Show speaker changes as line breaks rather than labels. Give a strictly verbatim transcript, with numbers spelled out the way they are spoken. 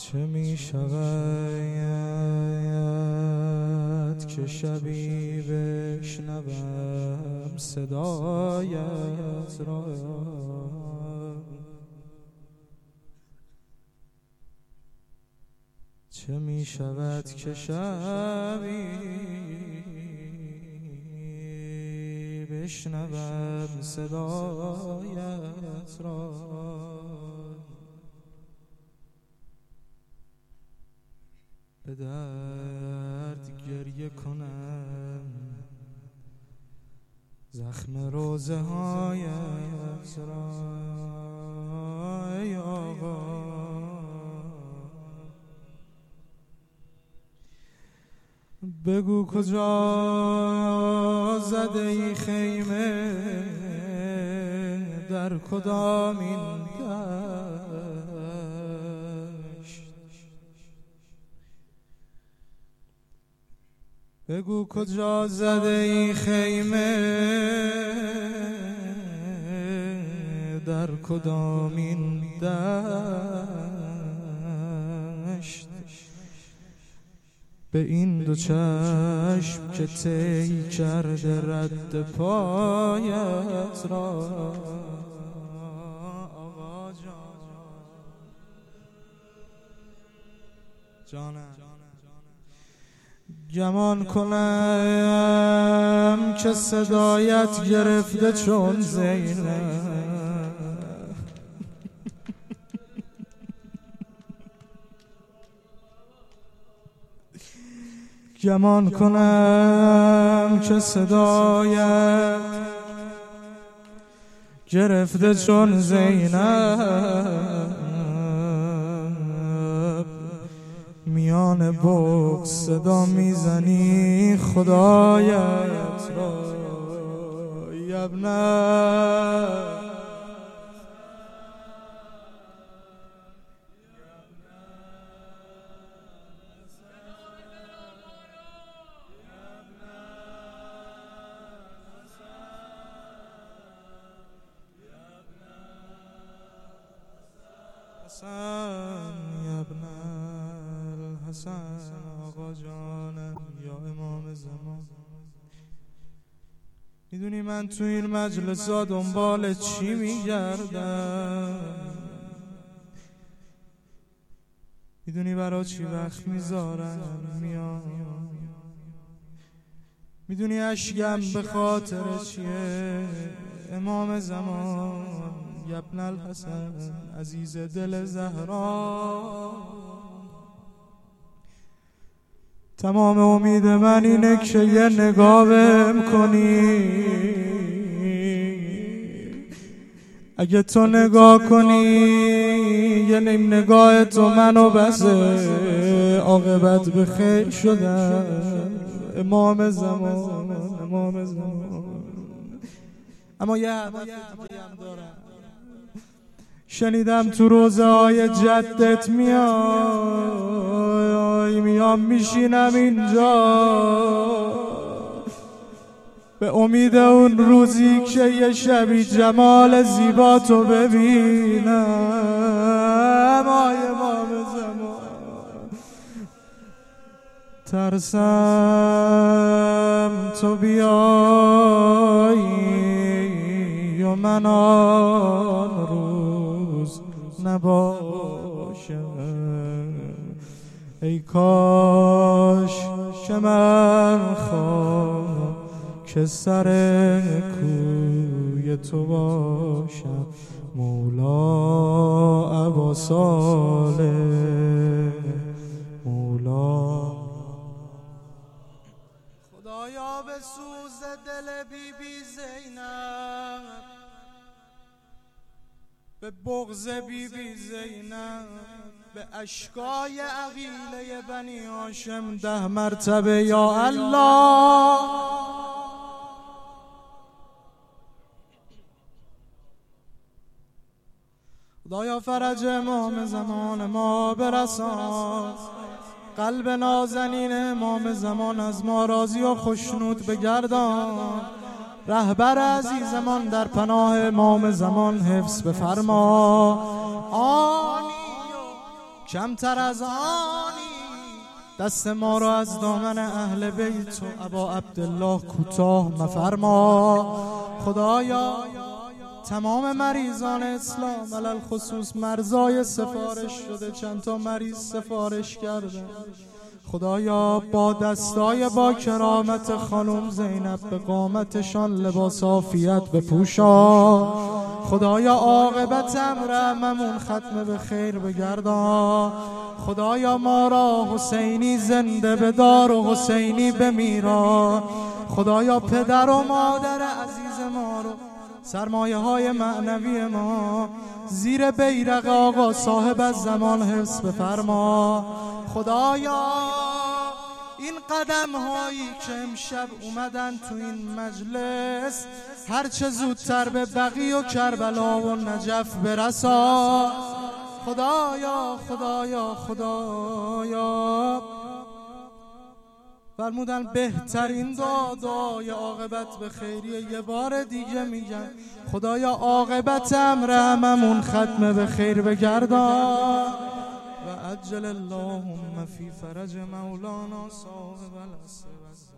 چه می شود که شبی بشنوم صدایت را، چه می شود که شبی بشنوم صدایت را، به درد گریه کنم زخم روزه هایت را. ای آقا بگو کجا زده ای خیمه، در کدامین دشت، بگو کجا زده ای خیمه، در کدامین دشت، به این دو چشم که طی کرده رد پایت را. آقا جانم گمان کنم که صدایت گرفته چون زینب، گمان کنم که صدایت گرفته چون زینب، میان بغض صدا میزنی خدایت را. یبنه حسن یبن الحسن، آقا جانم یا امام زمان. میدونی من تو این مجلسا دنبال چی میگردم؟ میدونی برا چی وقت میذارم میام؟ میدونی اشکم به خاطر چیه؟ امام زمان یبن الحسن عزیز دل زهرا، تمام امید من اینه که یه نگاه بهم کنی. اگه تو نگاه کنی یه نیم نگاه تو منو بسه، عاقبت به خیر شدم. امام زمان امام زمان. اما یه هم دارم، شنیدم تو روزه های جدت میای، میام میشینم اینجا به امید اون روزی که یه شبی جمال زیبا تو ببینم. آی امام زمان ترسم تو بیایی و من آن روز نباشم. ای کاش که من خواهم که سر کوی تو باشم. مولا ابا صالح، مولا خدایا به سوز دل بی بی زینب، به بغض بی بی زینب، به اشکای عقیله بنی هاشم ده مرتبه یا الله. خدایا فرج امام زمان ما برسان، قلب نازنین امام زمان از ما راضی و خوشنود بگردان. رهبر عزیزمان در پناه امام زمان حفظ بفرما. آنی کمتر از آنی دست ما را از دامن اهل بیت و ابا عبدالله کوتاه مفرما. خدایا تمام مریضان اسلام علل خصوص مرزای سفارش شده، چند تا مریض سفارش کردن، خدایا با دستای با کرامت خانم زینب به قامتشان لباس عافیت بپوشا. خدایا عاقبت امر ممون ختم به خیر بگردان. خدایا ما را حسینی زنده بدار و حسینی بمیران. خدایا پدر و مادر عزیز ما رو، سرمایه های معنوی ما زیر بیرق آقا صاحب از زمان حفظ بفرما. خدایا این قدم هایی که امشب اومدن تو این مجلس هرچه زودتر به بقی و کربلا و نجف برسا. خدایا خدایا خدایا فرمودن بهترین دعای عاقبت به خیریه. یه بار دیگه میگن خدایا عاقبت امر هممون ختم به خیر بگردان. و عجل اللهم فی فرج مولانا صاحب العصر.